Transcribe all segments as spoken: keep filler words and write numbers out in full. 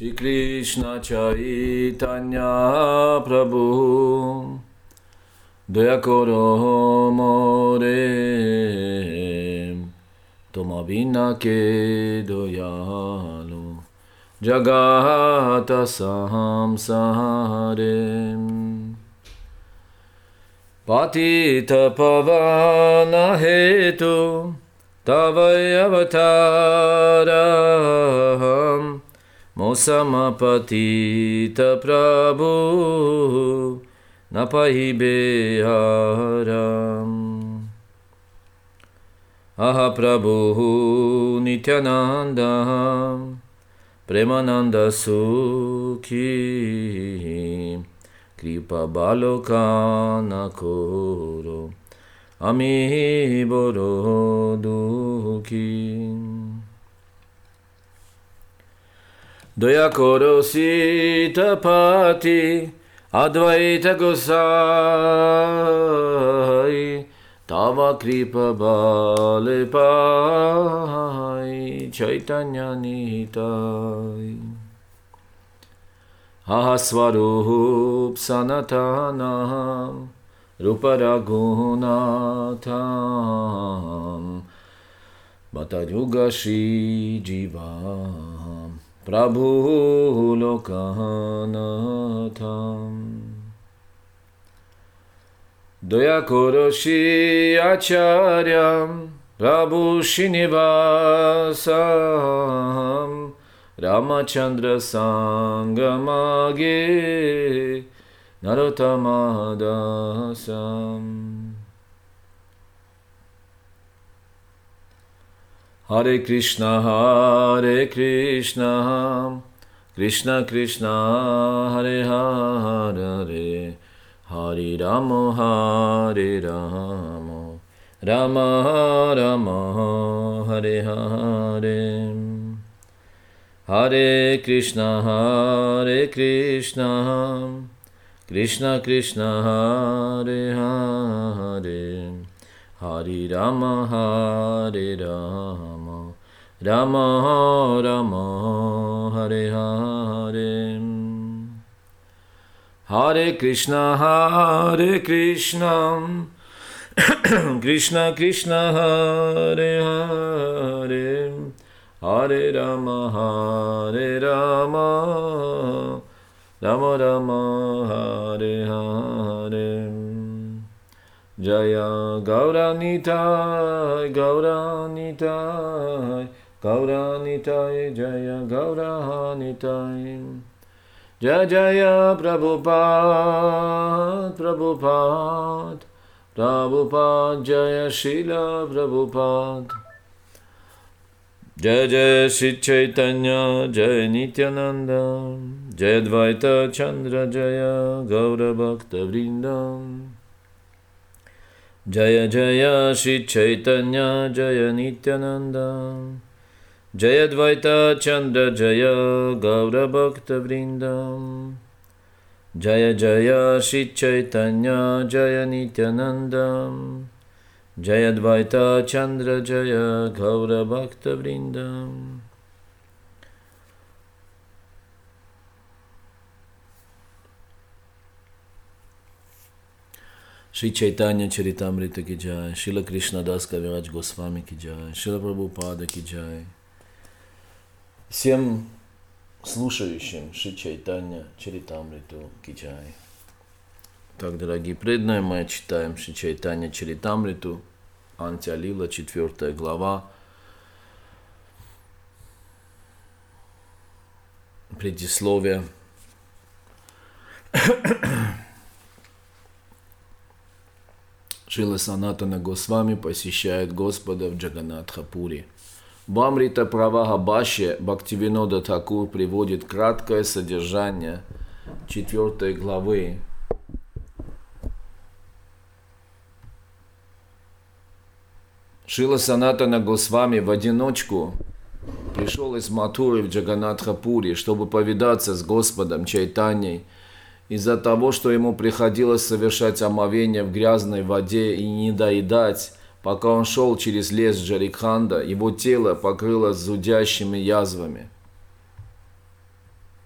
Shri Krishna Chaitanya Prabhu Daya Koro More Toma Vina Ke Doyalu Jagata Samsare Patita Pavana Hetu Tavayavataram Mosamapatita Prabhu Napahibeharam Aha Prabhu Nityananda Premananda Sukhi Kripa Balokana Koro Ami Boro Dukhi Daya Koro Sita Pati Advaita Gosai Tava Kripa Bale Pai Chaitanya Nitai Ahaswarup Sanatanam Rupa Raghunatham Bhatayuga Shri Jivam Prabhu Lokanatham Daya Koroshi Acharyam Prabhu Srinivasam Ramachandra Sangamage Narottamadasam Hare Krishna Hare Krishna Krishna Krishna Hare Hare Hare Rama Hare Rama Rama Rama Hare Hare Hare Krishna Hare Krishna Krishna Krishna Hare Hare Hare Rama Hare Rama Rama Rama Hare Hare Hare Krishna Hare Krishna Krishna Krishna Hare Hare Hare Rama Hare Rama Rama Rama Hare Hare Jaya Gauranitai Gauranitai Gauranitai Jaya Gauranitai Jaya Jaya Prabhupada Prabhupada Prabhupada Jaya Srila Prabhupada Jaya Jaya Shri Chaitanya Jaya Nityananda Jaya Dvaita Chandra Jaya Gaura Bhakta Vrindam Jaya Jaya Shri Chaitanya Jaya Nityananda Jaya Dvaita Chandra Jaya Gaura Bhakta Vrindam Jaya Jaya Shri Chaitanya Jaya Nityananda Jaya Dvaita Chandra Jaya Gaura Bhakta Vrindam Shri Chaitanya Charitamrita ki jai, Srila Krishna Das Kaviraj Goswami ki jai, Srila Prabhupada ki jai. Всем слушающим Шри Чайтанья Чаритамриту ки джай. Так, дорогие преданные, мы читаем Шри Чайтанья Чаритамриту, Антья Лила, четвертая глава. Предисловие. Шрила Санатана Госвами посещает Господа в Джаганатхапури. В Амрита Праваха Бхашье Бхактивинода Тхакур приводит краткое содержание четвертой главы. Шрила Санатана Госвами в одиночку пришел из Матуры в Джаганатхапури, чтобы повидаться с Господом Чайтаньей, из-за того, что ему приходилось совершать омовение в грязной воде и не доедать. Пока он шел через лес Джарикханда, его тело покрылось зудящими язвами.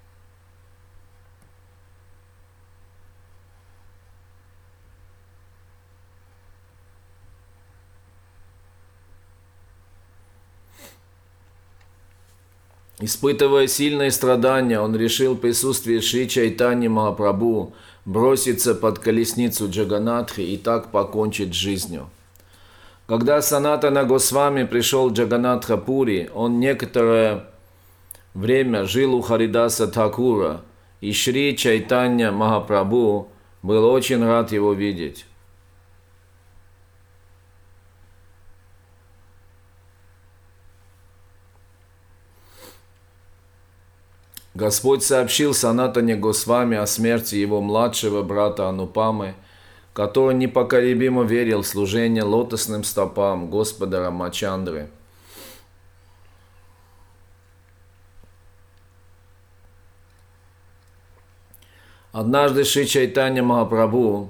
Испытывая сильные страдания, он решил в присутствии Шри Чайтаньи Махапрабху броситься под колесницу Джаганатхи и так покончить с жизнью. Когда Санатана Госвами пришел в Джаганатха-Пури, он некоторое время жил у Харидаса Thakura, и Шри Чайтанья Махапрабху был очень рад его видеть. Господь сообщил Санатане Госвами о смерти его младшего брата Анупамы, который непоколебимо верил в служение лотосным стопам Господа Рамачандры. Однажды Шри Чайтанья Махапрабху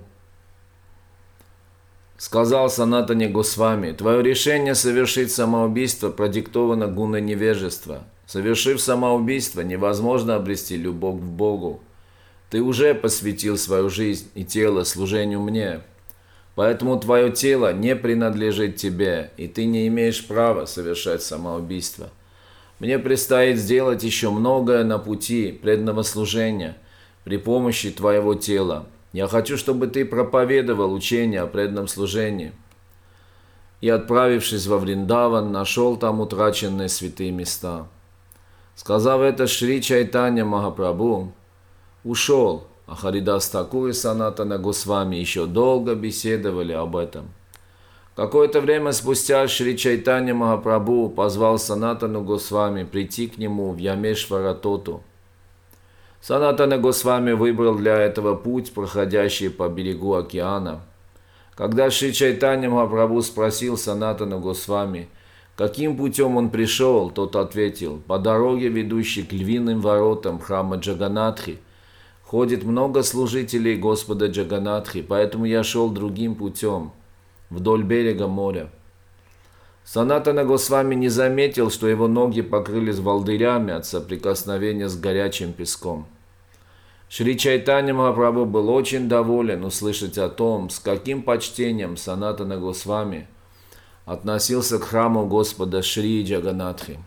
сказал Санатане Госвами: «Твое решение совершить самоубийство продиктовано гуной невежества. Совершив самоубийство, невозможно обрести любовь к Богу. Ты уже посвятил свою жизнь и тело служению мне, поэтому твое тело не принадлежит тебе, и ты не имеешь права совершать самоубийство. Мне предстоит сделать еще многое на пути преданного служения при помощи твоего тела. Я хочу, чтобы ты проповедовал учение о преданном служении». И, отправившись во Вриндаван, нашел там утраченные святые места. Сказав это, Шри Чайтанья Махапрабху ушел, а Харидас Thakura и Санатана Госвами еще долго беседовали об этом. Какое-то время спустя Шри Чайтанья Махапрабху позвал Санатану Госвами прийти к нему в Ямешвара-Тоту. Санатана Госвами выбрал для этого путь, проходящий по берегу океана. Когда Шри Чайтанья Махапрабху спросил Санатана Госвами, каким путем он пришел, тот ответил: по дороге, ведущей к львиным воротам храма Джаганатхи, ходит много служителей Господа Джаганатхи, поэтому я шел другим путем, вдоль берега моря. Санатана Госвами не заметил, что его ноги покрылись волдырями от соприкосновения с горячим песком. Шри Чайтанья Махапрабху был очень доволен услышать о том, с каким почтением Санатана Госвами относился к храму Господа Шри Джаганатхи.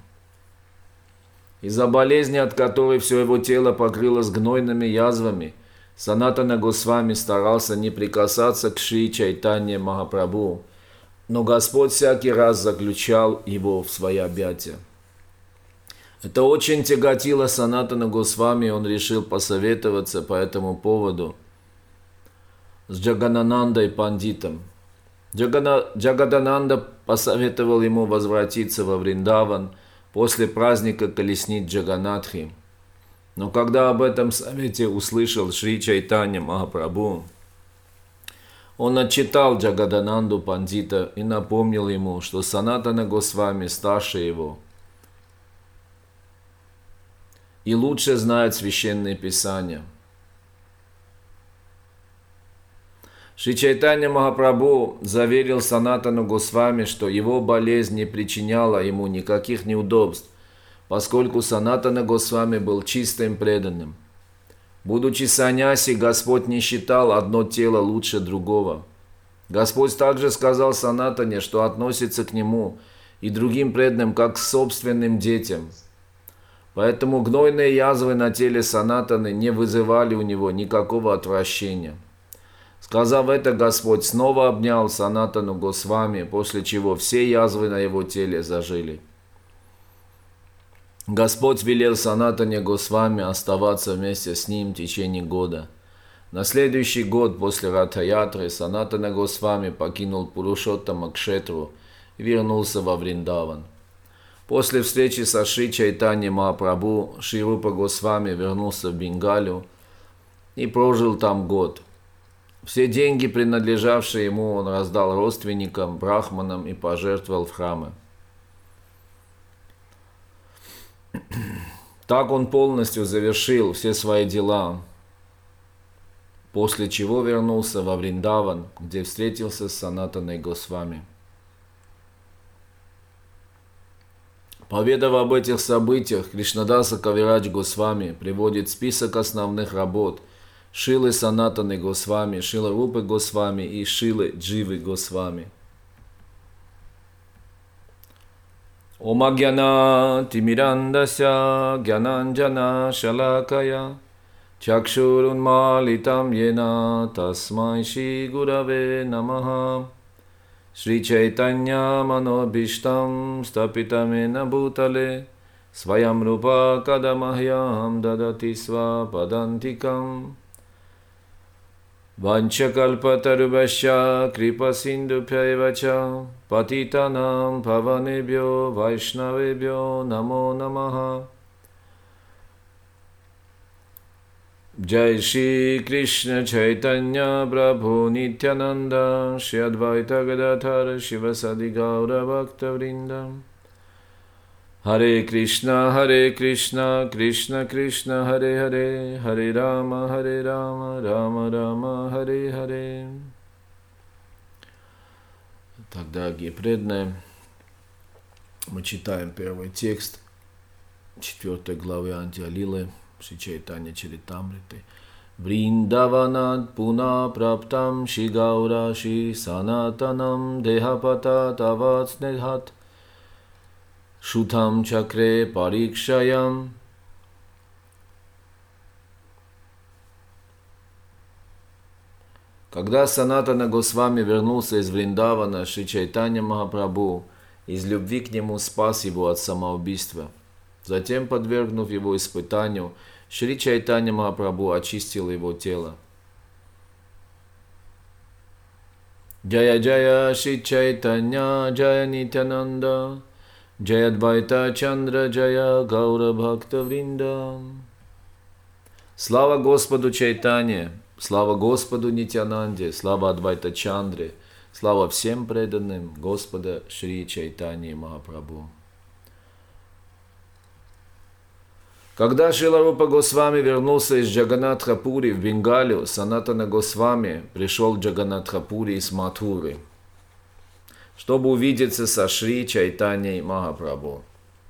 Из-за болезни, от которой все его тело покрылось гнойными язвами, Санатана Госвами старался не прикасаться к Шри Чайтанье Махапрабху, но Господь всякий раз заключал его в свои объятия. Это очень тяготило Санатана Госвами, и он решил посоветоваться по этому поводу с Джагананандой Пандитом. Джагана... Джагадананда посоветовал ему возвратиться во Вриндаван после праздника колесниц Джаганатхи. Но когда об этом совете услышал Шри Чайтанья Махапрабху, он отчитал Джагадананду Пандита и напомнил ему, что Санатана Госвами старше его и лучше знает священные писания. Шри Чайтанья Махапрабху заверил Санатану Госвами, что его болезнь не причиняла ему никаких неудобств, поскольку Санатана Госвами был чистым преданным. Будучи саньяси, Господь не считал одно тело лучше другого. Господь также сказал Санатане, что относится к нему и другим преданным как к собственным детям. Поэтому гнойные язвы на теле Санатаны не вызывали у него никакого отвращения. Сказав это, Господь снова обнял Санатану Госвами, после чего все язвы на его теле зажили. Господь велел Санатане Госвами оставаться вместе с ним в течение года. На следующий год после Ратха-ятры Санатана Госвами покинул Пурушоттама-кшетру и вернулся во Вриндаван. После встречи со Шри Чайтаньей Махапрабху Шри Рупа Госвами вернулся в Бенгалию и прожил там год. Все деньги, принадлежавшие ему, он раздал родственникам, брахманам и пожертвовал в храмы. Так он полностью завершил все свои дела, после чего вернулся во Вриндаван, где встретился с Санатаной Госвами. Поведав об этих событиях, Кришнадаса Кавирадж Госвами приводит список основных работ Шилы Санатаны Госвами, Шилы Рупы Госвами и Шилы Дживы Госвами. Om Agyana Timirandasya Gyananjana Shalakaya Chakshurunmalitam Yena Tasmai Shri Gurave Namaha Shri Chaitanya Manobhishtam Stapitamena Bhutale Svayam Rupa Kadamahyam Dadati Svapadantikam Vanchakalpatarubhasya Kripasindubhyaevacha Patitanam Pavanebhyo Vaishnavebhyo Namo Namaha Jai Shri Krishna Chaitanya Prabhu Nityananda Shri Advaita Gadadhara Shivasadi Gaura Bhakta Vrindam Hare Krishna Hare Krishna Krishna Krishna Hare Hare Hare Rama Hare Rama Rama Rama Hare Hare. Так, дорогие преданные, мы читаем первый текст четвертой главы Антия-лилы Шри Чайтанья Чаритамриты. Вриндаванат пуна праптам Шри Гаура Шри Санатанам Дехапата Тават Снегхат Шутам Чакре Парикшаям. Когда Санатана Госвами вернулся из Вриндавана, Шри Чайтанья Махапрабху из любви к нему спас его от самоубийства. Затем, подвергнув его испытанию, Шри Чайтанья Махапрабху очистил его тело. Джая Джая Шри Чайтанья Джая Нитянанда Джая Адвайта Чандра Джая Гаура Бхакта Вринда. Слава Господу Чайтанье, слава Господу Нитянанде, слава Адвайта Чандре, слава всем преданным Господа Шри Чайтаньи Махапрабху. Когда Шрила Рупа Госвами вернулся из Джаганатха-пури в Бенгалию, Санатана Госвами пришел в Джаганатха-пури из Матхуры, чтобы увидеться со Шри Чайтаньей Махапрабху.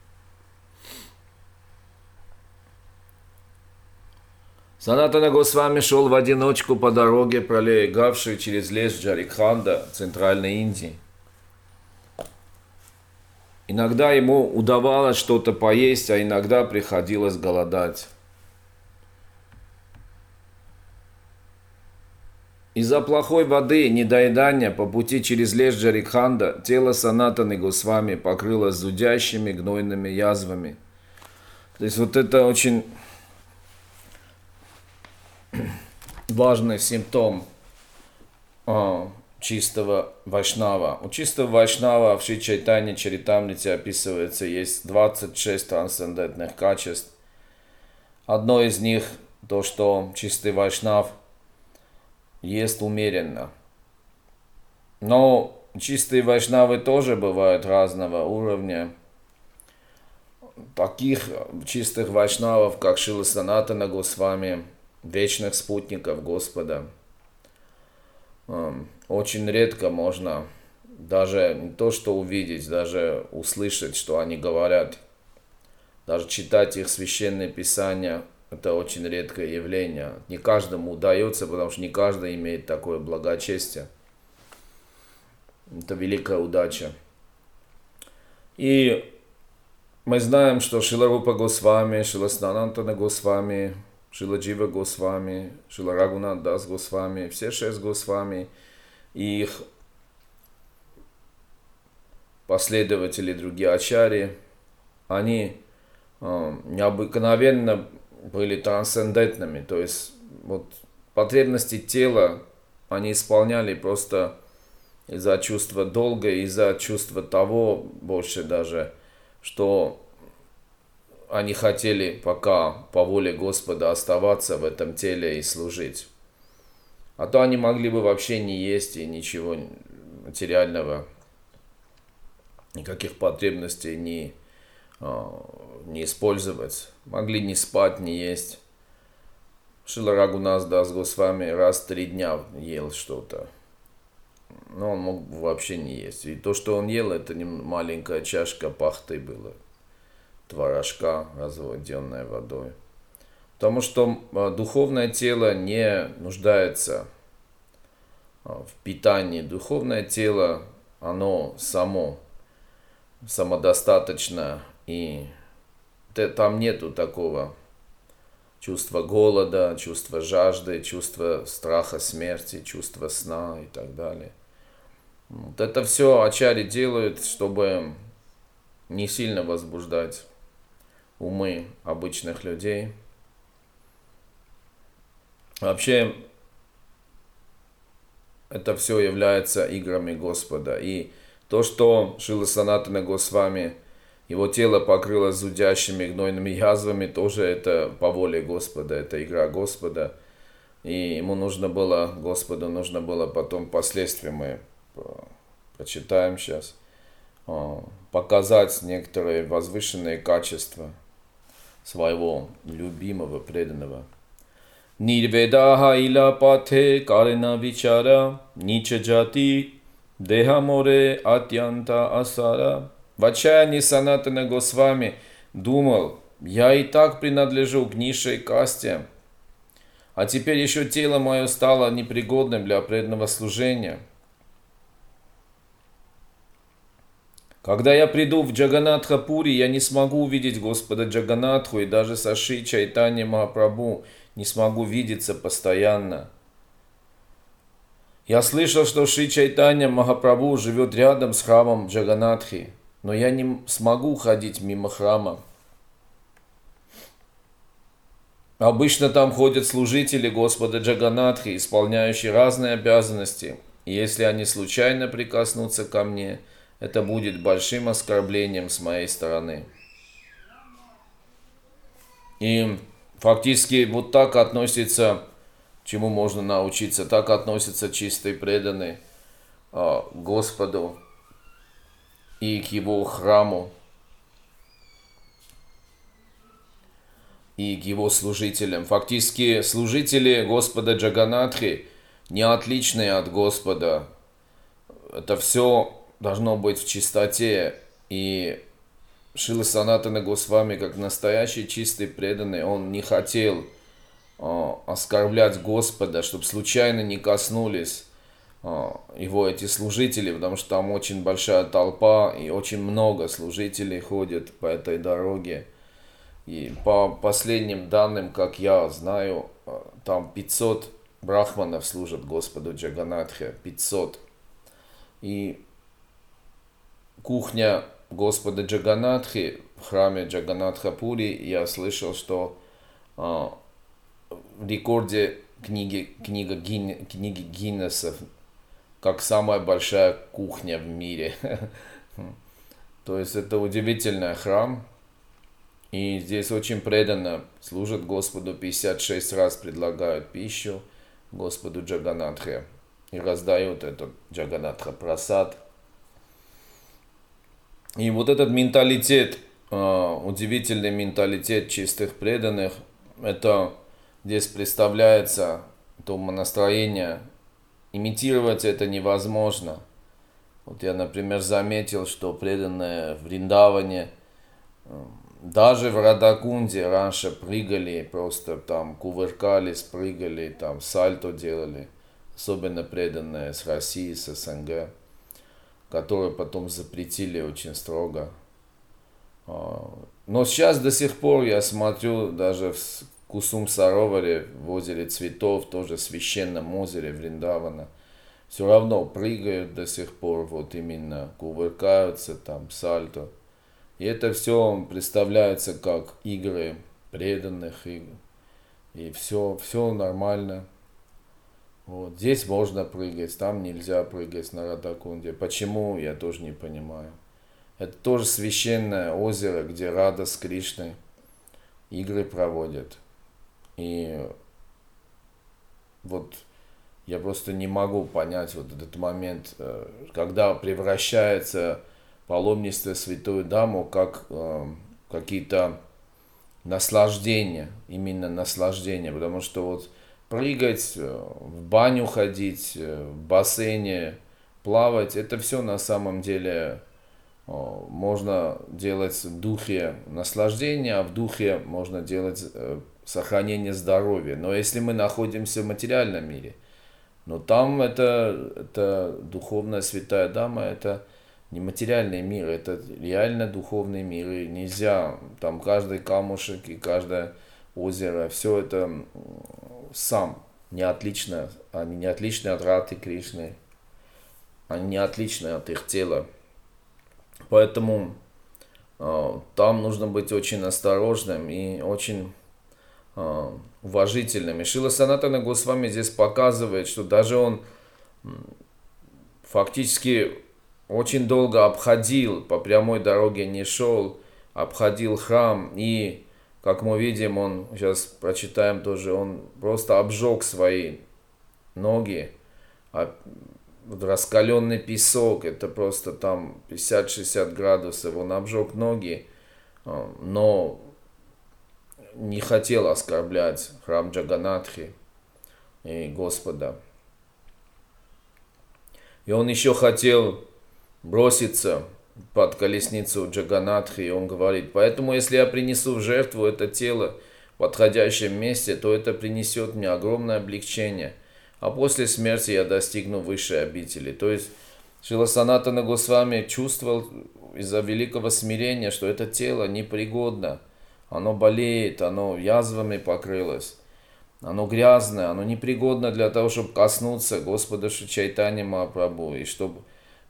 Санатана Госвами шел в одиночку по дороге, пролегавшей через лес Джарикханда, Центральной Индии. Иногда ему удавалось что-то поесть, а иногда приходилось голодать. Из-за плохой воды и недоедания по пути через лес Джарикханда тело Санатаны Госвами покрылось зудящими гнойными язвами. То есть вот это очень важный симптом а, чистого вайшнава. У чистого вайшнава в Шри Чайтанья Чаритамрите описывается, есть двадцать шесть трансцендентных качеств. Одно из них то, что чистый вайшнав ест умеренно. Но чистые вайшнавы тоже бывают разного уровня. Таких чистых вайшнавов, как Шрила Санатана Госвами, вечных спутников Господа, очень редко можно даже не то что увидеть, даже услышать, что они говорят. Даже читать их священные писания — это очень редкое явление. Не каждому удается, потому что не каждый имеет такое благочестие. Это великая удача. И мы знаем, что Шрила Рупа Госвами, Шрила Санатана Госвами, Шрила Джива Госвами, Шрила Рагунат Дас Госвами, все шесть Госвами и их последователи, другие ачарьи, они э, необыкновенно были трансцендентными, то есть вот потребности тела они исполняли просто из-за чувства долга, из-за чувства того больше даже, что они хотели пока по воле Господа оставаться в этом теле и служить. А то они могли бы вообще не есть и ничего материального, никаких потребностей не, не использовать. Могли не спать, не есть. Шрила Рагунат Дас Госвами раз в три дня ел что-то. Но он мог вообще не есть. И то, что он ел, это не маленькая чашка пахты была. Творожка, разведенная водой. Потому что духовное тело не нуждается в питании. Духовное тело, оно само самодостаточно, и там нету такого чувства голода, чувства жажды, чувства страха смерти, чувства сна и так далее. Вот это все ачари делают, чтобы не сильно возбуждать умы обычных людей. Вообще, это все является играми Господа. И то, что Шрила Санатана Госвами, его тело покрылось зудящими гнойными язвами, тоже это по воле Господа, это игра Господа. И ему нужно было, Господу нужно было потом впоследствии, мы прочитаем сейчас, показать некоторые возвышенные качества своего любимого, преданного. Нирведаха ила патhe карена вичара нича джати деха море атьянта асара. В отчаянии Санатана Госвами думал: я и так принадлежу к низшей касте, а теперь еще тело мое стало непригодным для преданного служения. Когда я приду в Джаганатха-пури, я не смогу увидеть Господа Джаганатху, и даже со Шри Чайтанья Махапрабху не смогу видеться постоянно. Я слышал, что Шри Чайтанья Махапрабху живет рядом с храмом Джаганатхи, но я не смогу ходить мимо храма. Обычно там ходят служители Господа Джаганатхи, исполняющие разные обязанности, и если они случайно прикоснутся ко мне, это будет большим оскорблением с моей стороны. И фактически вот так относится, чему можно научиться, так относятся чистые преданные к Господу и к Его храму, и к Его служителям. Фактически служители Господа Джаганатхи не отличные от Господа. Это все должно быть в чистоте. И Шрила Санатана Госвами, как настоящий чистый преданный, он не хотел э, оскорблять Господа, чтобы случайно не коснулись э, его эти служители, потому что там очень большая толпа и очень много служителей ходят по этой дороге. И по последним данным, как я знаю, э, там пятьсот брахманов служат Господу Джаганатхе, пятьсот. И кухня Господа Джаганатхи в храме Джаганатха-пури, я слышал, что э, в рекорде книги, книга Гин, книги Гиннесса как самая большая кухня в мире. То есть это удивительный храм. И здесь очень преданно служат Господу, пятьдесят шесть раз предлагают пищу Господу Джаганатхе и раздают этот Джаганатха прасад. И вот этот менталитет, удивительный менталитет чистых преданных, это здесь представляется, то настроение, имитировать это невозможно. Вот я, например, заметил, что преданные в Вриндаване, даже в Радакунде раньше прыгали, просто там кувыркались, прыгали, там сальто делали, особенно преданные с России, с СНГ, которые потом запретили очень строго. Но сейчас до сих пор я смотрю, даже в Кусум-Сароваре, в озере Цветов, тоже священном озере Вриндавана, все равно прыгают до сих пор, вот именно кувыркаются, там сальто. И это все представляется как игры преданных, и, и все, все нормально. Вот. Здесь можно прыгать, там нельзя прыгать на Радакунде. Почему, я тоже не понимаю. Это тоже священное озеро, где Рада с Кришной игры проводят. И вот я просто не могу понять вот этот момент, когда превращается паломничество в Святую Даму как э, какие-то наслаждения, именно наслаждения, потому что вот прыгать, в баню ходить, в бассейне плавать, это все на самом деле э, можно делать в духе наслаждения, а в духе можно делать э, сохранение здоровья. Но если мы находимся в материальном мире, но там это, это духовная Святая Дама, это нематериальный мир, это реально духовный мир, и нельзя, там каждый камушек и каждое озеро, все это м, сам, не отлично, они не отличны от Раты Кришны, они не отличны от их тела. Поэтому э, там нужно быть очень осторожным и очень э, уважительным. И Шрила Санатана Госвами здесь показывает, что даже он м, фактически очень долго обходил, по прямой дороге не шел, обходил храм. И, как мы видим, он, сейчас прочитаем тоже, он просто обжег свои ноги. А раскаленный песок, это просто там пятьдесят-шестьдесят градусов. Он обжег ноги, а, но не хотел оскорблять храм Джаганатхи и Господа. И он еще хотел броситься под колесницу Джаганатхи, и он говорит: поэтому если я принесу в жертву это тело в подходящем месте, то это принесет мне огромное облегчение, а после смерти я достигну высшей обители. То есть Шрила Санатана Госвами чувствовал из-за великого смирения, что это тело непригодно, оно болеет, оно язвами покрылось, оно грязное, оно непригодно для того, чтобы коснуться Господа Шри Чайтаньи Махапрабху и чтобы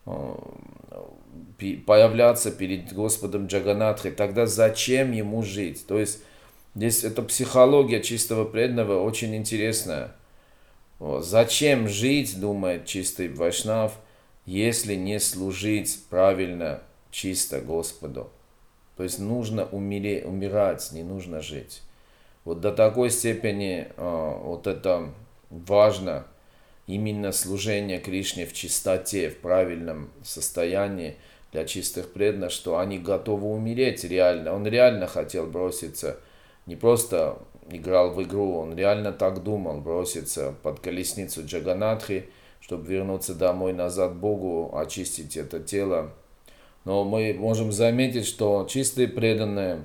появляться перед Господом Джаганатхой. Тогда зачем ему жить? То есть здесь эта психология чистого преданного очень интересная. Зачем жить, думает чистый вайшнав, если не служить правильно, чисто Господу? То есть нужно умереть, умирать, не нужно жить. Вот до такой степени э, вот это важно, именно служение Кришне в чистоте, в правильном состоянии для чистых преданных, что они готовы умереть реально. Он реально хотел броситься, не просто играл в игру, он реально так думал, броситься под колесницу Джаганатхи, чтобы вернуться домой назад Богу, очистить это тело. Но мы можем заметить, что чистые преданные,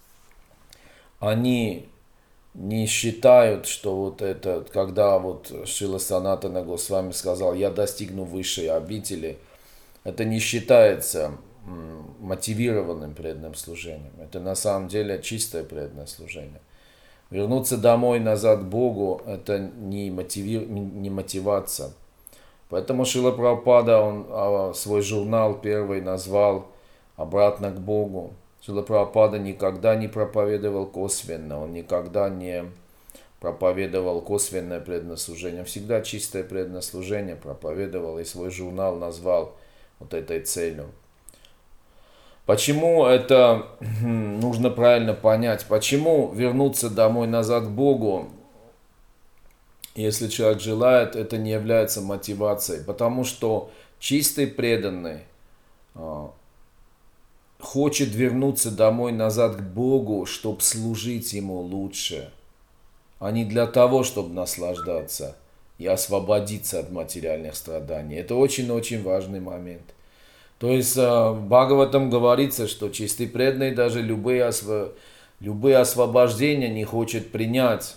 они не считают, что вот это, когда вот Шрила Санатана Госвами сказал: я достигну высшей обители, это не считается мотивированным преданным служением. Это на самом деле чистое преданное служение. Вернуться домой назад к Богу, это не, мотиви... не мотивация. Поэтому Шрила Прабхупада, он свой журнал первый назвал «Обратно к Богу». Шрила Прабхупада никогда не проповедовал косвенно, он никогда не проповедовал косвенное преданное служение. Он всегда чистое преданное служение проповедовал и свой журнал назвал вот этой целью. Почему это нужно правильно понять? Почему вернуться домой назад к Богу, если человек желает, это не является мотивацией? Потому что чистый преданный хочет вернуться домой назад к Богу, чтобы служить Ему лучше, а не для того, чтобы наслаждаться и освободиться от материальных страданий. Это очень-очень важный момент. То есть в Бхагаватам говорится, что чистый преданный даже любые, осво... любые освобождения не хочет принять.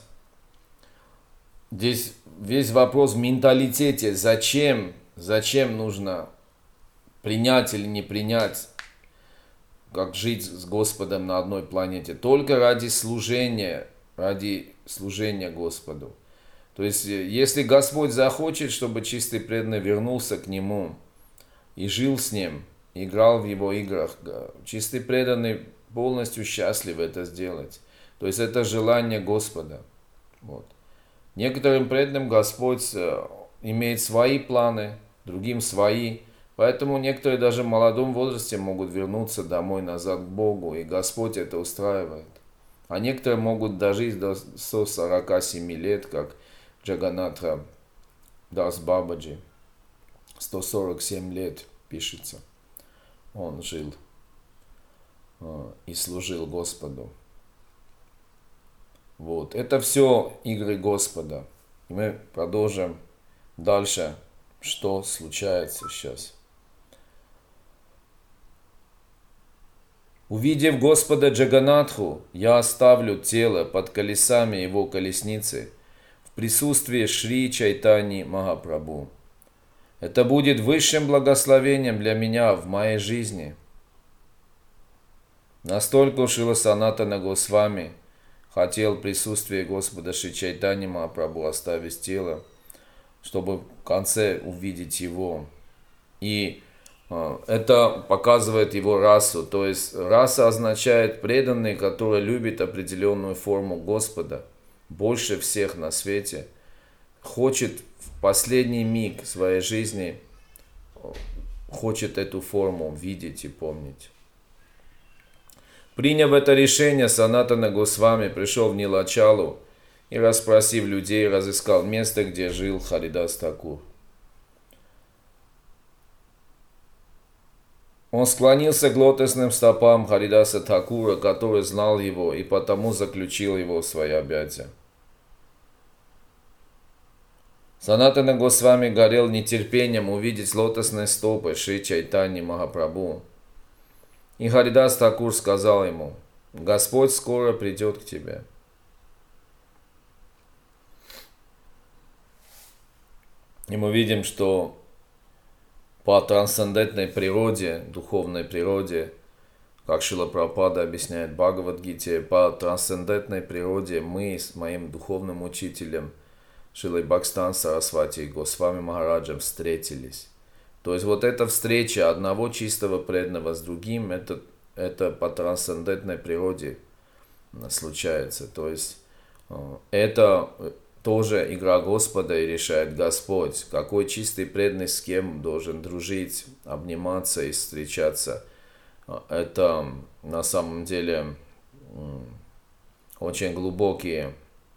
Здесь весь вопрос в менталитете. Зачем, зачем нужно принять или не принять, как жить с Господом на одной планете? Только ради служения, ради служения Господу. То есть, если Господь захочет, чтобы чистый преданный вернулся к Нему и жил с Ним, играл в Его играх, чистый преданный полностью счастлив это сделать. То есть, это желание Господа. Вот. Некоторым преданным Господь имеет свои планы, другим свои. Поэтому некоторые даже в молодом возрасте могут вернуться домой назад к Богу, и Господь это устраивает. А некоторые могут дожить до ста сорока семи лет, как Джаганатха Дас Бабаджи. сто сорок семь лет пишется. Он жил и служил Господу. Вот. Это все игры Господа. И мы продолжим дальше, что случается сейчас. Увидев Господа Джаганатху, я оставлю тело под колесами его колесницы в присутствии Шри Чайтаньи Махапрабху. Это будет высшим благословением для меня в моей жизни. Настолько Шрила Санатана Госвами хотел присутствие Господа Шри Чайтаньи Махапрабху оставить тело, чтобы в конце увидеть его. И э, это показывает его расу. То есть раса означает преданный, который любит определенную форму Господа больше всех на свете, хочет в последний миг своей жизни, хочет эту форму видеть и помнить. Приняв это решение, Санатана Госвами пришел в Нилачалу и, расспросив людей, разыскал место, где жил Харидас Такур. Он склонился к лотосным стопам Харидаса Такура, который знал его, и потому заключил его в свои объятия. Санатана Госвами горел нетерпением увидеть лотосные стопы Шри Чайтаньи Махапрабху. И Харидас Такур сказал ему: «Господь скоро придет к тебе». И мы видим, что по трансцендентной природе, духовной природе, как Шрила Прабхупада объясняет в Бхагавад-гите, по трансцендентной природе мы с моим духовным учителем Шрилой Бхактистан Сарасвати Госвами Махараджем встретились. То есть вот эта встреча одного чистого преданного с другим, это, это по трансцендентной природе случается. То есть это тоже игра Господа, и решает Господь, какой чистый преданный с кем должен дружить, обниматься и встречаться. Это на самом деле очень глубокие,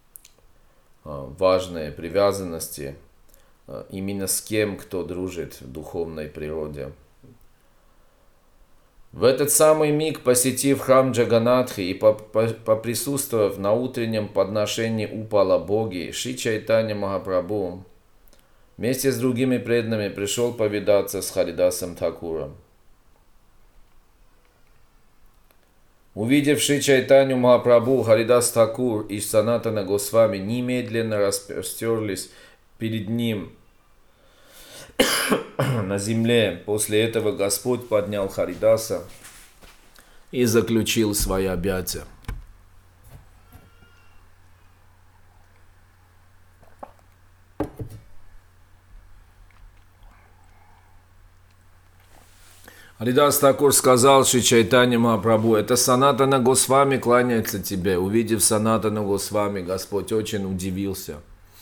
важные привязанности, именно с кем кто дружит в духовной природе. В этот самый миг, посетив храм Джаганатхи и поприсутствовав на утреннем подношении Упала Боги, Шри Чайтанья Махапрабху вместе с другими преданными пришел повидаться с Харидасом Такуром. Увидев Шри Чайтанью Махапрабху, Харидас Такур и Санатана Госвами немедленно распростерлись перед ним на земле. После этого Господь поднял Харидаса и заключил свои объятия. Харидас Такур сказал Шри Чайтанье Махапрабху: «Это Санатана Госвами кланяется тебе». Увидев Санатана Госвами, Господь очень удивился.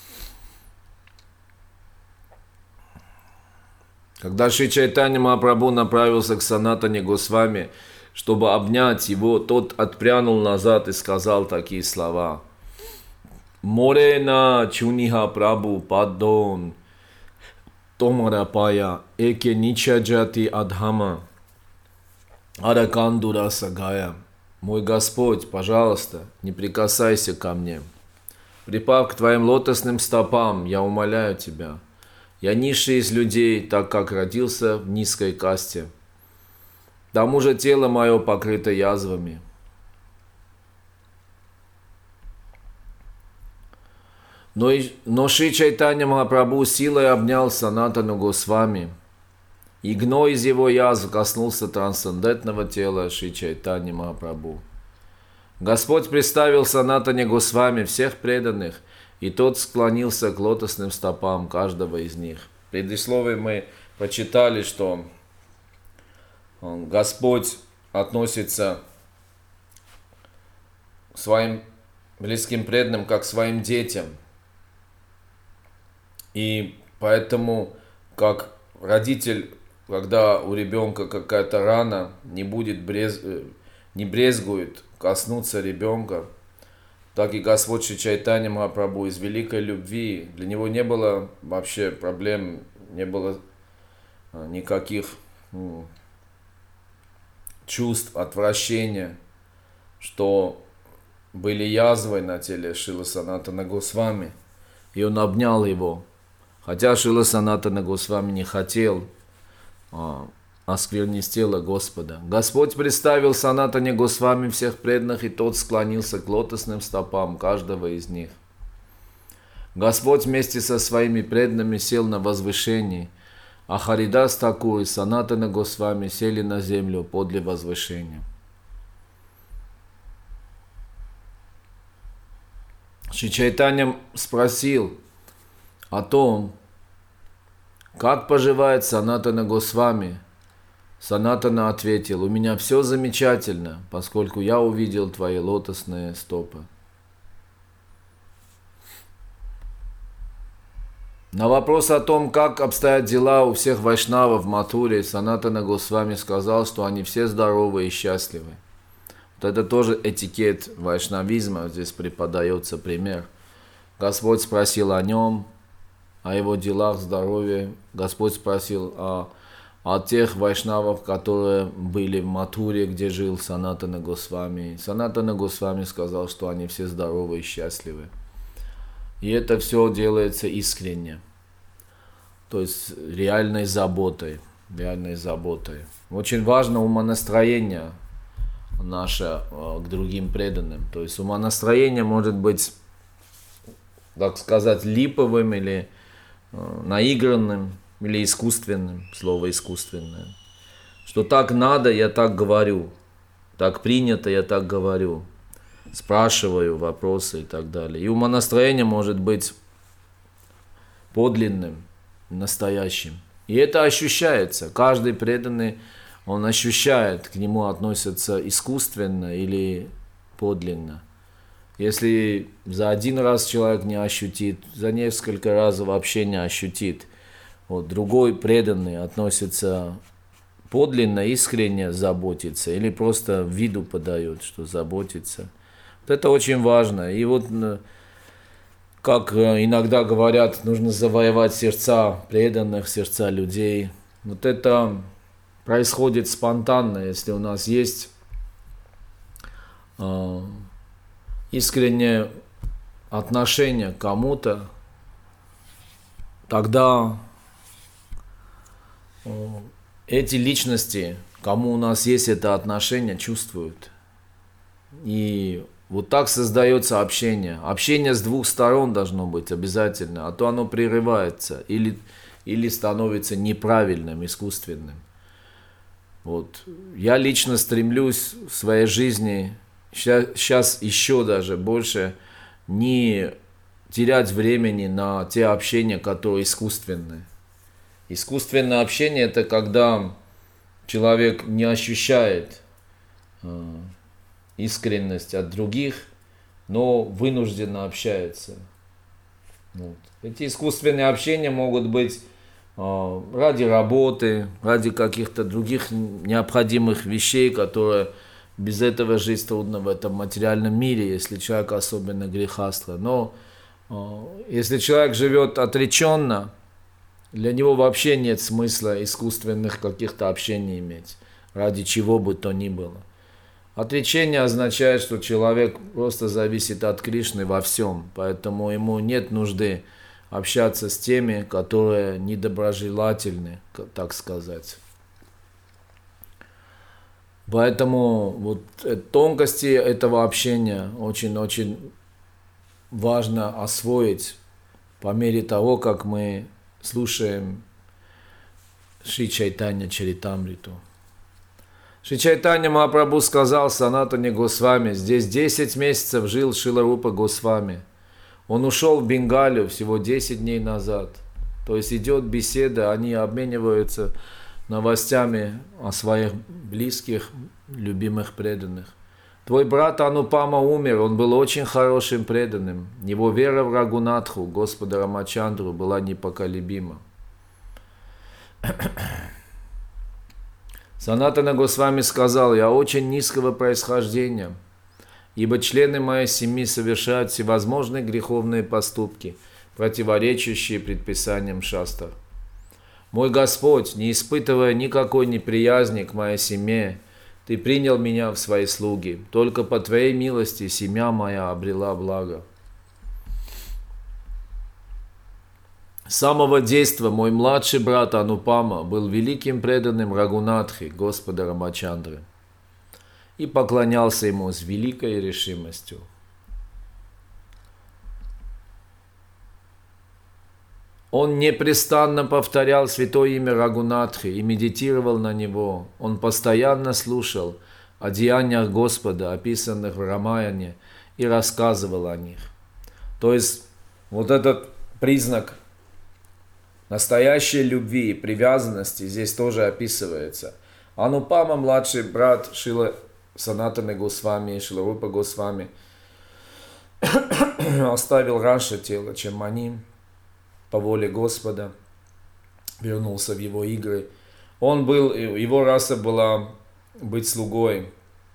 Когда Шри Чайтанья Махапрабху направился к Санатане Госвами, чтобы обнять его, тот отпрянул назад и сказал такие слова: «Морена чуниха прабху паддон томарапая эке ничаджати адхама аракандура сагая». «Мой Господь, пожалуйста, не прикасайся ко мне. Припав к твоим лотосным стопам, я умоляю тебя. Я низший из людей, так как родился в низкой касте. К тому же тело мое покрыто язвами». Но, и, но Шри Чайтанья Махапрабху силой обнял Санатану Госвами, и гной из его язв коснулся трансцендентного тела Шри Чайтаньи Махапрабху. Господь представил Санатане Госвами всех преданных, и тот склонился к лотосным стопам каждого из них. В предисловии мы прочитали, что Господь относится к своим близким преданным как к своим детям. И поэтому, как родитель, когда у ребенка какая-то рана, не будет брез... не брезгует коснуться ребенка, так и Господь Шри Чайтанья Махапрабху из великой любви, для него не было вообще проблем, не было никаких ну, чувств отвращения, что были язвой на теле Шрилы Санатана Госвами, и он обнял его. Хотя Шрила Санатана Госвами не хотел а, осквернить тело Господа. Господь представил Санатане Госвами всех преданных, и тот склонился к лотосным стопам каждого из них. Господь вместе со своими преданными сел на возвышении, а Харидас Такур и Санатана Госвами сели на землю подле возвышения. Шри Чайтанья спросил о том, как поживает Санатана Госвами. Санатана ответил: у меня все замечательно, поскольку я увидел твои лотосные стопы. На вопрос о том, как обстоят дела у всех вайшнавов в Матуре, Санатана Госвами сказал, что они все здоровы и счастливы. Вот это тоже этикет вайшнавизма, здесь преподается пример. Господь спросил о нем, о его делах, здоровье. Господь спросил о, о тех вайшнавов, которые были в Матуре, где жил Санатана Госвами. Санатана Госвами сказал, что они все здоровы и счастливы. И это все делается искренне, то есть реальной заботой, реальной заботой. Очень важно умонастроение наше к другим преданным. То есть умонастроение может быть, так сказать, липовым или наигранным, или искусственным, слово искусственное. Что так надо, я так говорю, так принято, я так говорю. Спрашиваю вопросы и так далее. И умонастроение может быть подлинным, настоящим. И это ощущается. Каждый преданный, он ощущает, к нему относятся искусственно или подлинно. Если за один раз человек не ощутит, за несколько раз вообще не ощутит, вот другой преданный относится подлинно, искренне заботится, или просто виду подает, что заботится. Вот это очень важно. И вот, как иногда говорят, нужно завоевать сердца преданных, сердца людей. Вот это происходит спонтанно, если у нас есть э, искреннее отношение к кому-то, тогда э, эти личности, кому у нас есть это отношение, чувствуют. И вот так создается общение. Общение с двух сторон должно быть обязательно, а то оно прерывается или, или становится неправильным, искусственным. Вот. Я лично стремлюсь в своей жизни, сейчас еще даже больше, не терять времени на те общения, которые искусственные. Искусственное общение – это когда человек не ощущает э, искренность от других, но вынужденно общается. Вот. Эти искусственные общения могут быть э, ради работы, ради каких-то других необходимых вещей, которые без этого жить трудно в этом материальном мире, если человек особенно грехастра. Но э, если человек живет отреченно, для него вообще нет смысла искусственных каких-то общений иметь, ради чего бы то ни было. Отречение означает, что человек просто зависит от Кришны во всем, поэтому ему нет нужды общаться с теми, которые недоброжелательны, так сказать. Поэтому вот тонкости этого общения очень-очень важно освоить по мере того, как мы слушаем Шри Чайтанья Чаритамриту. Шри Чайтанья Махапрабху сказал Санатане Госвами: здесь десять месяцев жил Шрила Рупа Госвами. Он ушел в Бенгалию всего десять дней назад. То есть идет беседа, они обмениваются новостями о своих близких, любимых преданных. Твой брат Анупама умер, он был очень хорошим преданным. Его вера в Рагунатху, Господа Рамачандру, была непоколебима. Санатана Госвами сказал: я очень низкого происхождения, ибо члены моей семьи совершают всевозможные греховные поступки, противоречащие предписаниям шастр. Мой Господь, не испытывая никакой неприязни к моей семье, Ты принял меня в свои слуги. Только по Твоей милости семья моя обрела благо. С самого детства мой младший брат Анупама был великим преданным Рагунатхи, Господа Рамачандры, и поклонялся ему с великой решимостью. Он непрестанно повторял святое имя Рагунатхи и медитировал на него. Он постоянно слушал о деяниях Господа, описанных в Рамаяне, и рассказывал о них. То есть вот этот признак настоящей любви и привязанности здесь тоже описывается. Анупама, младший брат Шрила Санатаны Госвами, Шрила Рупа Госвами, оставил раньше тело, чем они, по воле Господа, вернулся в его игры. Он был, его раса была быть слугой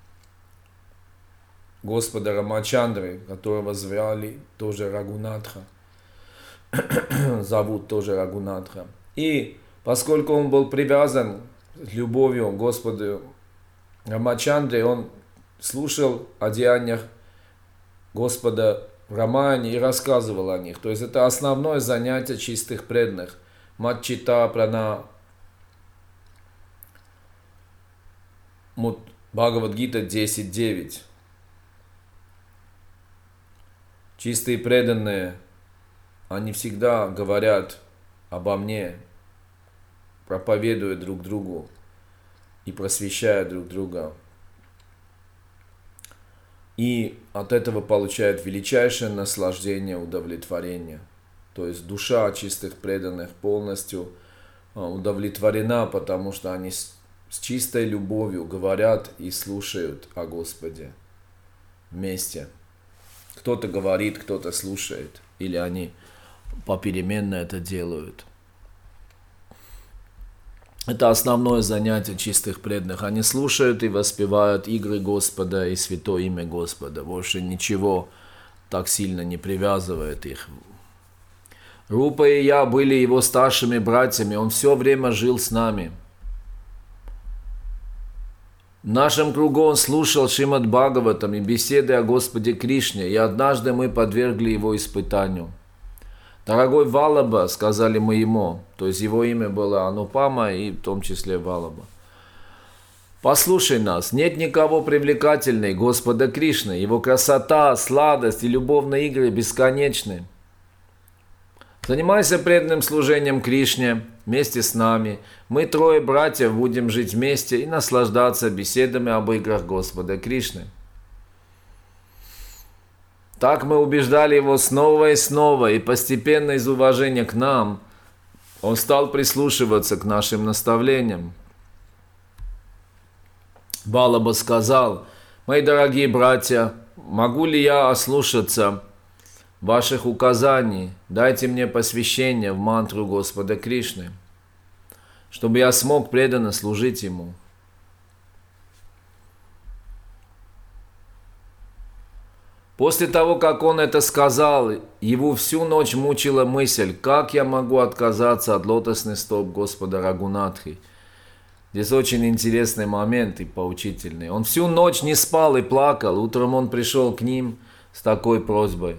Господа Рамачандры, которого звали тоже Рагунатха, зовут тоже Рагунатха. И поскольку он был привязан с любовью к Господу Рамачандре, он слушал о деяниях Господа в Рамаяне и рассказывал о них. То есть это основное занятие чистых преданных. Матчита прана Бхагавад-гита десять девять. Чистые преданные, они всегда говорят обо мне, проповедуя друг другу и просвещая друг друга. И от этого получают величайшее наслаждение, удовлетворение. То есть душа чистых преданных полностью удовлетворена, потому что они с чистой любовью говорят и слушают о Господе вместе. Кто-то говорит, кто-то слушает, или они попеременно это делают. Это основное занятие чистых преданных. Они слушают и воспевают игры Господа и святое имя Господа. Больше ничего так сильно не привязывает их. Рупа и я были его старшими братьями. Он все время жил с нами. В нашем кругу он слушал Шримад Бхагаватам и беседы о Господе Кришне, и однажды мы подвергли его испытанию. «Дорогой Валаба», — сказали мы ему, то есть его имя было Анупама и в том числе Валаба. «Послушай нас, нет никого привлекательней Господа Кришны, его красота, сладость и любовные игры бесконечны. Занимайся преданным служением Кришне вместе с нами. Мы, трое братьев, будем жить вместе и наслаждаться беседами об играх Господа Кришны». Так мы убеждали его снова и снова, и постепенно из уважения к нам он стал прислушиваться к нашим наставлениям. Валаба сказал: «Мои дорогие братья, могу ли я ослушаться ваших указаний? Дайте мне посвящение в мантру Господа Кришны, чтобы я смог преданно служить Ему». После того, как он это сказал, его всю ночь мучила мысль: как я могу отказаться от лотосных стоп Господа Рагунатхи? Здесь очень интересный момент и поучительный. Он всю ночь не спал и плакал. Утром он пришел к ним с такой просьбой: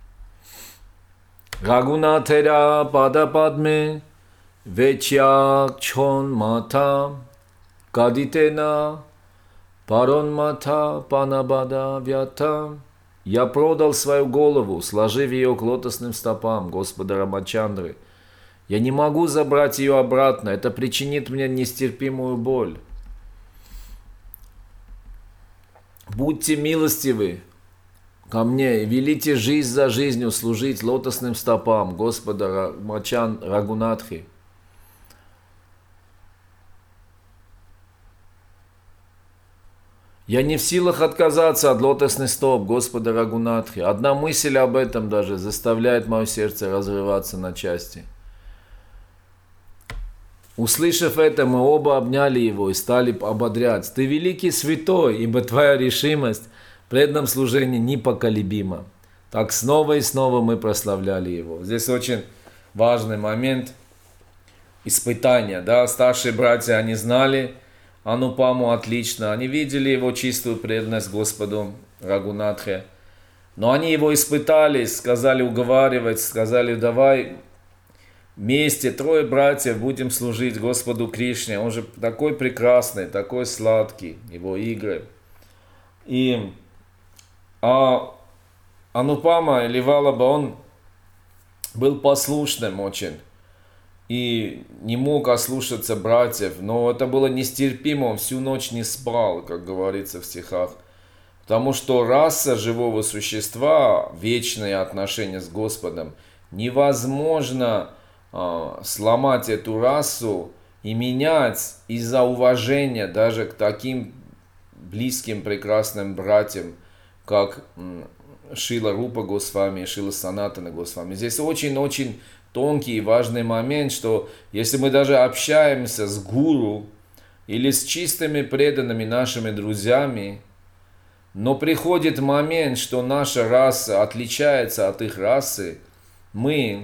Рагунатера падападме вечякчон мата кадитена парон мата панабада вята. Я продал свою голову, сложив ее к лотосным стопам Господа Рамачандры. Я не могу забрать ее обратно, это причинит мне нестерпимую боль. Будьте милостивы ко мне и велите жизнь за жизнью служить лотосным стопам Господа Рамачан Рагунатхи. Я не в силах отказаться от лотосных стоп Господа Рагунатхи. Одна мысль об этом даже заставляет мое сердце разрываться на части. Услышав это, мы оба обняли его и стали ободрять: «Ты великий святой, ибо твоя решимость в преданном служении непоколебима». Так снова и снова мы прославляли его. Здесь очень важный момент испытания. Да? Старшие братья, они знали Анупаму отлично, они видели его чистую преданность Господу Рагунатхе, но они его испытали, сказали уговаривать, сказали: давай вместе, трое братьев, будем служить Господу Кришне, он же такой прекрасный, такой сладкий, его игры. И а Анупама или Валаба, он был послушным очень и не мог ослушаться братьев, но это было нестерпимо, он всю ночь не спал, как говорится в стихах. Потому что раса живого существа, вечные отношения с Господом, невозможно э, сломать эту расу и менять из-за уважения даже к таким близким, прекрасным братьям, как Шрила Рупа Госвами и Шрила Санатана Госвами. Здесь очень-очень тонкий и важный момент, что если мы даже общаемся с гуру или с чистыми преданными нашими друзьями, но приходит момент, что наша раса отличается от их расы, мы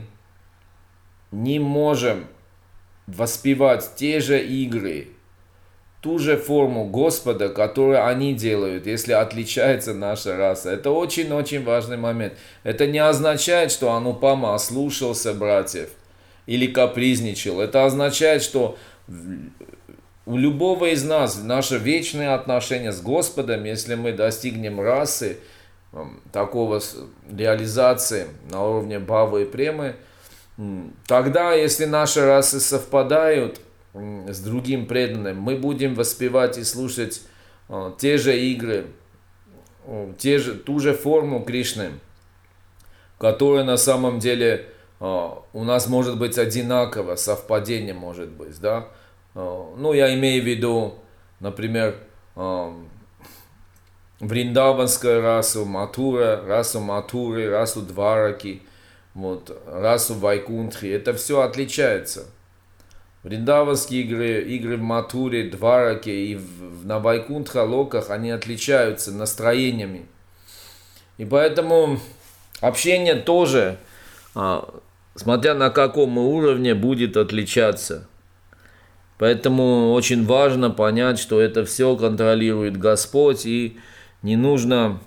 не можем воспевать те же игры, ту же форму Господа, которую они делают, если отличается наша раса. Это очень-очень важный момент. Это не означает, что Анупама ослушался братьев или капризничал. Это означает, что у любого из нас наше вечное отношение с Господом, если мы достигнем расы, такого реализации на уровне бхавы и премы, тогда, если наши расы совпадают с другим преданным, мы будем воспевать и слушать э, те же игры, э, те же, ту же форму Кришны, которая на самом деле э, у нас может быть одинаково, совпадение может быть, да. Э, ну, я имею в виду, например, э, вриндаванскую расу, Матура, расу Матуры, расу Двараки, вот, расу Вайкунтхи, это все отличается. Вриндаванские игры, игры в Матуре, Двараке и в, на Вайкунтха локах, они отличаются настроениями. И поэтому общение тоже, а, смотря на каком уровне, будет отличаться. Поэтому очень важно понять, что это все контролирует Господь, и не нужно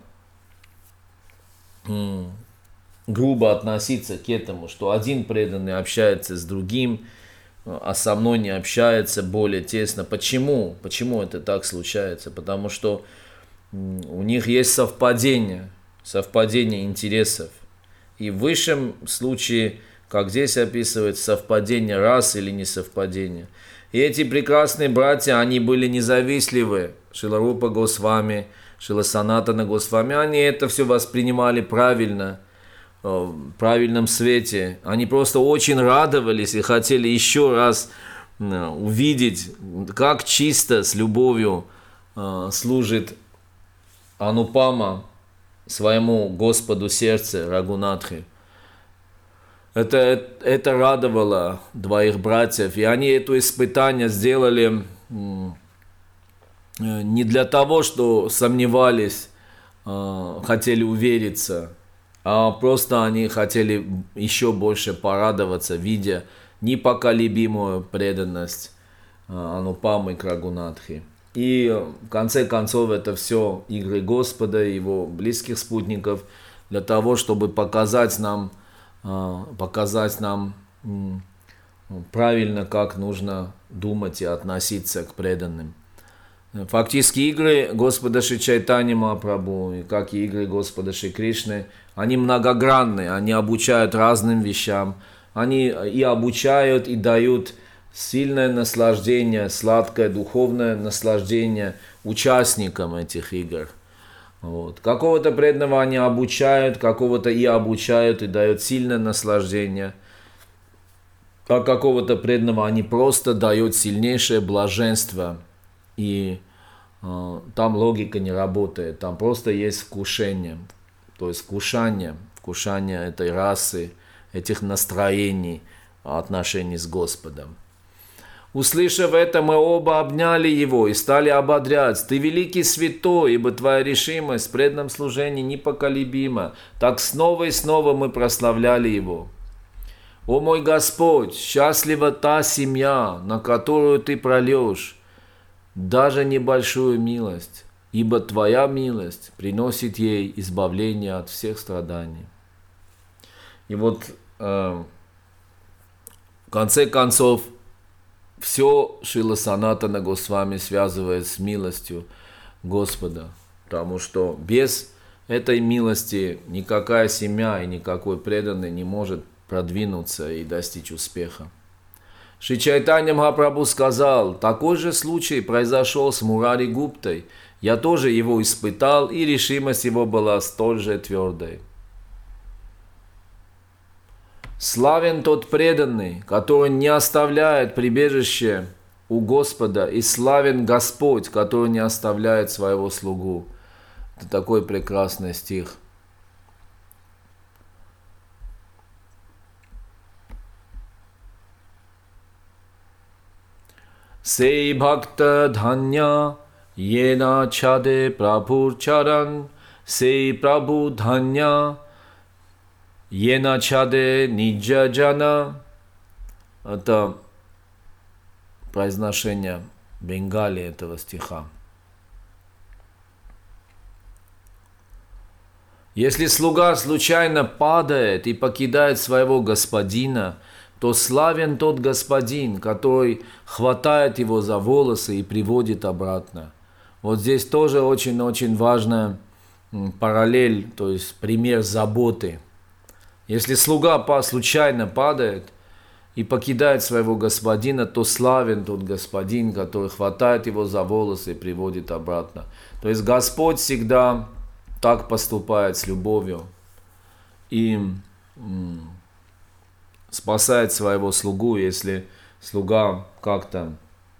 м, грубо относиться к этому, что один преданный общается с другим, а со мной не общается более тесно. Почему? Почему это так случается? Потому что у них есть совпадение, совпадение интересов. И в высшем случае, как здесь описывается, совпадение рас или несовпадение. И эти прекрасные братья, они были независливы. Шрила Рупа Госвами, Шрила Санатана Госвами, они это все воспринимали правильно, в правильном свете. Они просто очень радовались и хотели еще раз увидеть, как чисто, с любовью служит Анупама своему Господу сердце Рагунатхи. Это, это радовало двоих братьев, и они это испытание сделали не для того, что сомневались, хотели увериться, а просто они хотели еще больше порадоваться, видя непоколебимую преданность Анупамы к Рагунатхи. И в конце концов это все игры Господа, его близких спутников, для того, чтобы показать нам, показать нам правильно, как нужно думать и относиться к преданным. Фактически игры Господа Шри Чайтаньи Махапрабху, и как и игры Господа Шри Кришны, они многогранны, они обучают разным вещам, они и обучают, и дают сильное наслаждение, сладкое духовное наслаждение участникам этих игр. Вот. Какого-то преданного они обучают, какого-то и обучают, и дают сильное наслаждение, а какого-то преданного они просто дают сильнейшее блаженство. И э, там логика не работает, там просто есть вкушение, то есть вкушание, вкушание этой расы, этих настроений, отношений с Господом. Услышав это, мы оба обняли его и стали ободрять. Ты великий святой, ибо твоя решимость в преданном служении непоколебима. Так снова и снова мы прославляли его. О мой Господь, счастлива та семья, на которую ты прольешь даже небольшую милость, ибо твоя милость приносит ей избавление от всех страданий. И вот э, в конце концов, все Шрила Санатана Госвами связывает с милостью Господа, потому что без этой милости никакая семья и никакой преданный не может продвинуться и достичь успеха. Шри Чайтанья Махапрабху сказал, такой же случай произошел с Мурари Гуптой. Я тоже его испытал, и решимость его была столь же твердой. Славен тот преданный, который не оставляет прибежище у Господа, и славен Господь, который не оставляет своего слугу. Это такой прекрасный стих. Сей бхакта дханья ена чаде прабхур чаран, сей прабху дханья ена чаде ниджа джана. Это произношение Бенгалии этого стиха. Если слуга случайно падает и покидает своего господина, то славен тот господин, который хватает его за волосы и приводит обратно. Вот здесь тоже очень-очень важная параллель, то есть пример заботы. Если слуга случайно падает и покидает своего господина, то славен тот господин, который хватает его за волосы и приводит обратно. То есть Господь всегда так поступает с любовью и м, спасает своего слугу, если слуга как-то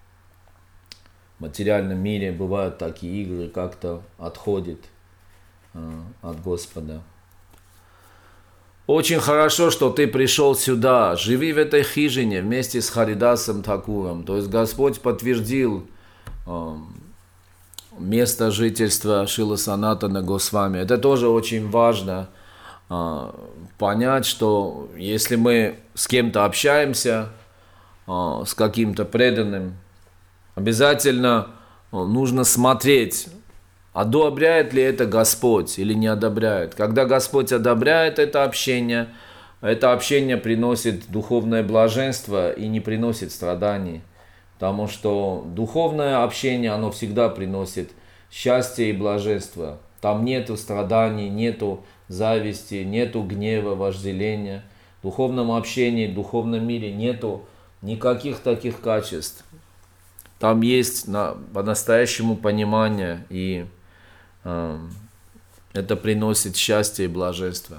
в материальном мире, бывают такие игры, как-то отходит э, от Господа. Очень хорошо, что ты пришел сюда, живи в этой хижине вместе с Харидасом Такуром. То есть Господь подтвердил э, место жительства Шрила Санатана Госвами. Это тоже очень важно э, понять, что если мы с кем-то общаемся, э, с каким-то преданным, обязательно э, нужно смотреть, одобряет ли это Господь или не одобряет. Когда Господь одобряет это общение, это общение приносит духовное блаженство и не приносит страданий. Потому что духовное общение, оно всегда приносит счастье и блаженство. Там нету страданий, нету зависти, нету гнева, вожделения. В духовном общении, в духовном мире нету никаких таких качеств. Там есть на, по-настоящему понимание, и э, это приносит счастье и блаженство.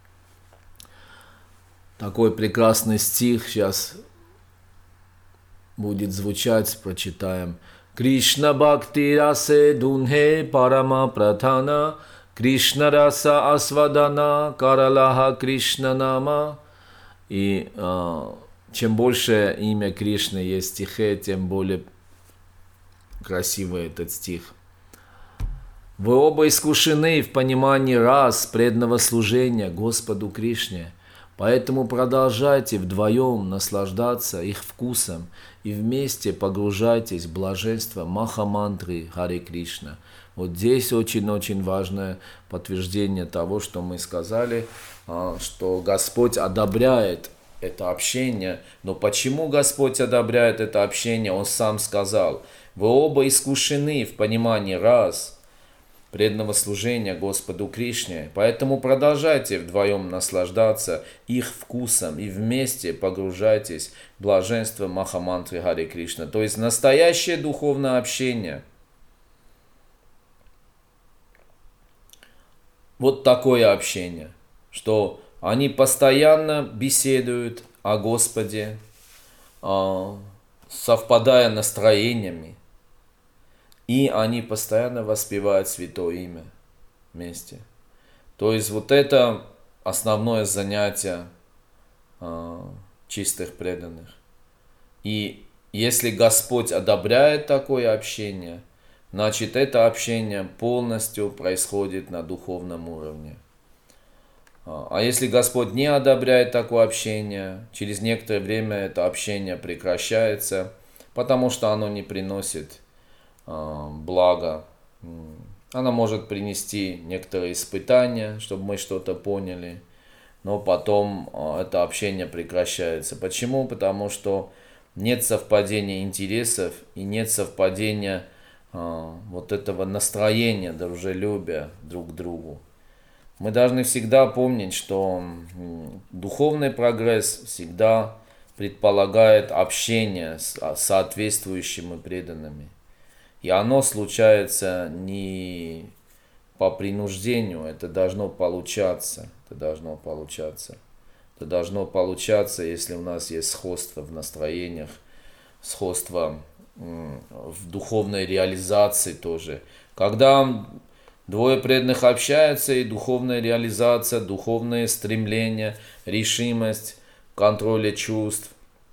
Такой прекрасный стих сейчас будет звучать, прочитаем. Кришна бхакти расе дунхе парама пратхана, Кришна раса асвадана каралаха Кришна нама. И э, чем больше имя Кришны есть в стихе, тем более красивый этот стих. Вы оба искушены в понимании рас преданного служения Господу Кришне. Поэтому продолжайте вдвоем наслаждаться их вкусом и вместе погружайтесь в блаженство Махамантры Харе Кришна. Вот здесь очень-очень важное подтверждение того, что мы сказали, что Господь одобряет это общение. Но почему Господь одобряет это общение? Он сам сказал, вы оба искушены в понимании рас преданного служения Господу Кришне, поэтому продолжайте вдвоем наслаждаться их вкусом и вместе погружайтесь в блаженство Махамантры Харе Кришна. То есть настоящее духовное общение. Вот такое общение, что они постоянно беседуют о Господе, совпадая настроениями. И они постоянно воспевают Святое Имя вместе. То есть вот это основное занятие э, чистых преданных. И если Господь одобряет такое общение, значит это общение полностью происходит на духовном уровне. А если Господь не одобряет такое общение, через некоторое время это общение прекращается, потому что оно не приносит благо. Она может принести некоторые испытания, чтобы мы что-то поняли, но потом это общение прекращается. Почему? Потому что нет совпадения интересов и нет совпадения вот этого настроения, дружелюбия друг к другу. Мы должны всегда помнить, что духовный прогресс всегда предполагает общение с соответствующими преданными. И оно случается не по принуждению, это должно получаться. Это должно получаться. Это должно получаться, если у нас есть сходство в настроениях, сходство в духовной реализации тоже. Когда двое преданных общаются, и духовная реализация, духовное стремление, решимость контроля чувств,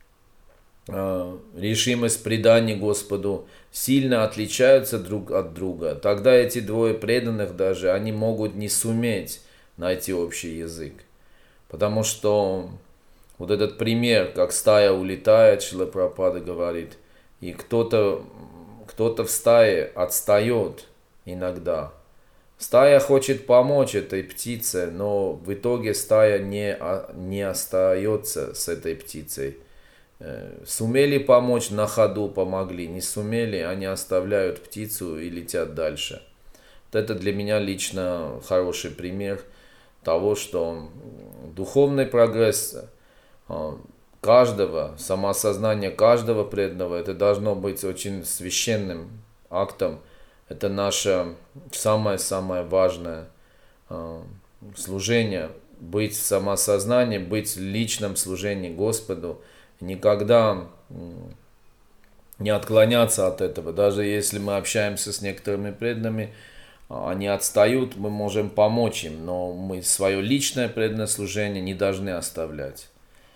решимость предания Господу сильно отличаются друг от друга, тогда эти двое преданных даже, они могут не суметь найти общий язык. Потому что вот этот пример, как стая улетает, Шрила Прабхупада говорит, и кто-то кто-то в стае отстает иногда. Стая хочет помочь этой птице, но в итоге стая не, не остается с этой птицей. Сумели помочь, на ходу помогли, не сумели, они оставляют птицу и летят дальше. Вот это для меня лично хороший пример того, что духовный прогресс каждого, самоосознание каждого преданного, это должно быть очень священным актом. Это наше самое-самое важное служение. Быть в самоосознании, быть в личном служении Господу. Никогда не отклоняться от этого. Даже если мы общаемся с некоторыми преданными, они отстают, мы можем помочь им, но мы свое личное преданное служение не должны оставлять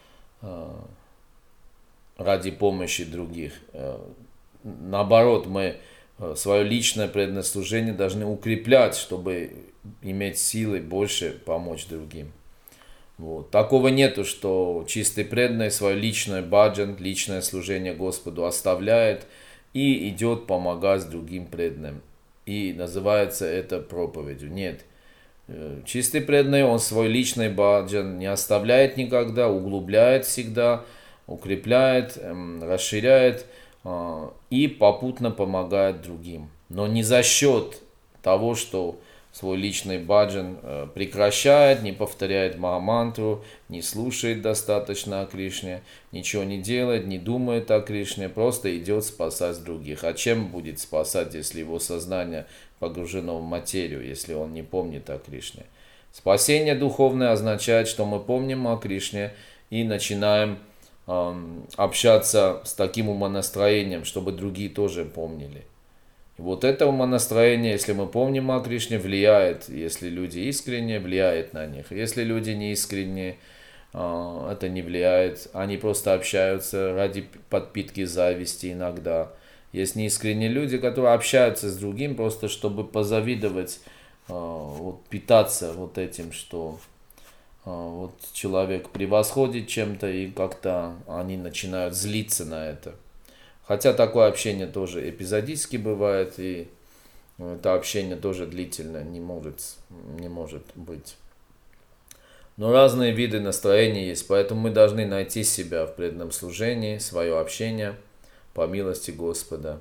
ради помощи других. Наоборот, мы свое личное преданное служение должны укреплять, чтобы иметь силы больше помочь другим. Вот. Такого нету, что чистый преданный свое личное баджан, личное служение Господу оставляет и идет помогать другим преданным. И называется это проповедью. Нет. Чистый преданный, он свой личный баджан не оставляет никогда, углубляет всегда, укрепляет, расширяет и попутно помогает другим. Но не за счет того, что свой личный баджан прекращает, не повторяет махамантру, не слушает достаточно о Кришне, ничего не делает, не думает о Кришне, просто идет спасать других. А чем будет спасать, если его сознание погружено в материю, если он не помнит о Кришне? Спасение духовное означает, что мы помним о Кришне и начинаем эм, общаться с таким умонастроением, чтобы другие тоже помнили. И вот это умонастроение, если мы помним о Кришне, влияет, если люди искренне, влияет на них. Если люди не искренне, это не влияет. Они просто общаются ради подпитки зависти иногда. Есть неискренние люди, которые общаются с другим, просто чтобы позавидовать, вот, питаться вот этим, что вот человек превосходит чем-то, и как-то они начинают злиться на это. Хотя такое общение тоже эпизодически бывает, и это общение тоже длительное не может, не может быть. Но разные виды настроения есть, поэтому мы должны найти себя в преданном служении, свое общение по милости Господа.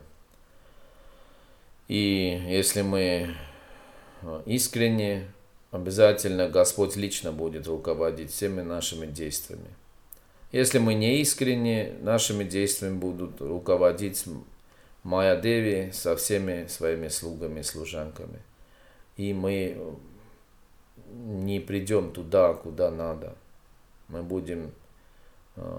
И если мы искренне, обязательно Господь лично будет руководить всеми нашими действиями. Если мы не искренне, нашими действиями будут руководить Майя Деви со всеми своими слугами и служанками. И мы не придем туда, куда надо. Мы будем э,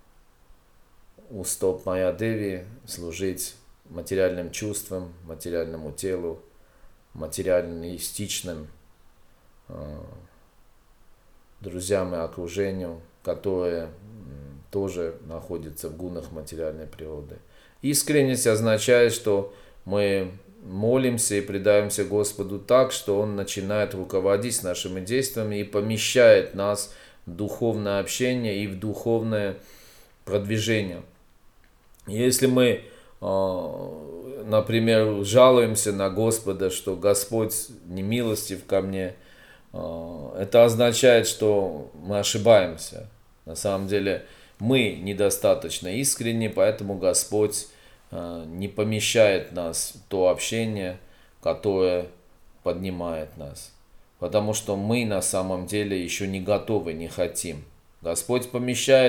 у стоп Майя Деви служить материальным чувствам, материальному телу, материалистичным э, друзьям и окружению, которые тоже находятся в гунах материальной природы. Искренность означает, что мы молимся и предаемся Господу так, что Он начинает руководить нашими действиями и помещает нас в духовное общение и в духовное продвижение. Если мы, например, жалуемся на Господа, что Господь не милостив ко мне, это означает, что мы ошибаемся. На самом деле мы недостаточно искренни, поэтому Господь не помещает нас в то общение, которое поднимает нас. Потому что мы на самом деле еще не готовы, не хотим. Господь помещает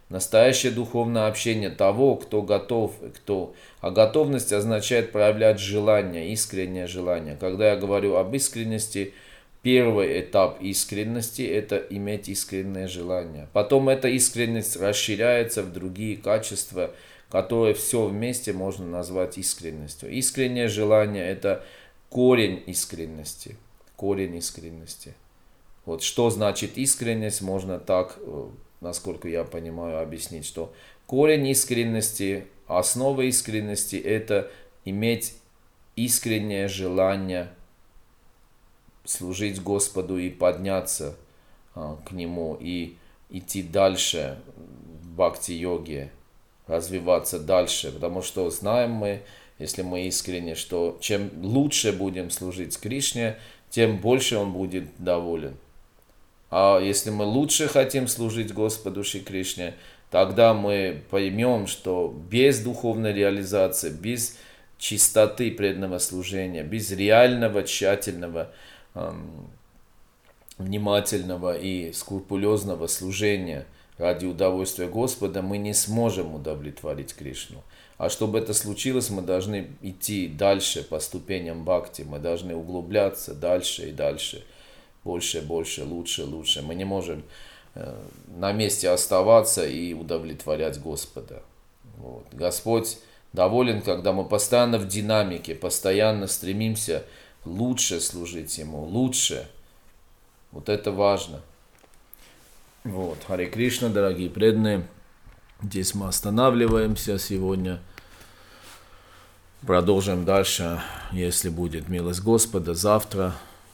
Настоящее духовное общение того, кто готов, кто... А готовность означает проявлять желание, искреннее желание. Когда я говорю об искренности, первый этап искренности – это иметь искреннее желание. Потом эта искренность расширяется в другие качества, которые все вместе можно назвать искренностью. Искреннее желание – это корень искренности. Корень искренности. Вот что значит искренность, можно так, насколько я понимаю, объяснить, что корень искренности, основа искренности – это иметь искреннее желание служить Господу и подняться а, к Нему, и идти дальше в бхакти-йоге, развиваться дальше, потому что знаем мы, если мы искренне, что чем лучше будем служить Кришне, тем больше Он будет доволен. А если мы лучше хотим служить Господу Шри Кришне, тогда мы поймем, что без духовной реализации, без чистоты преданного служения, без реального, тщательного, эм, внимательного и скрупулезного служения ради удовольствия Господа, мы не сможем удовлетворить Кришну. А чтобы это случилось, мы должны идти дальше по ступеням бхакти, мы должны углубляться дальше и дальше. Больше, больше, лучше, лучше. Мы не можем э, на месте оставаться и удовлетворять Господа. Вот. Господь доволен, когда мы постоянно в динамике, постоянно стремимся лучше служить Ему, лучше. Вот это важно. Вот. Харе Кришна, дорогие преданные. Здесь мы останавливаемся сегодня. Продолжим дальше, если будет милость Господа, завтра.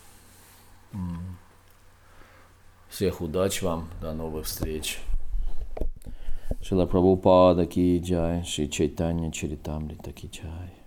Всех удач вам, до новых встреч. Шрила Прабхупада ки джай, Шри Чайтанья Чаритамрита ки джай.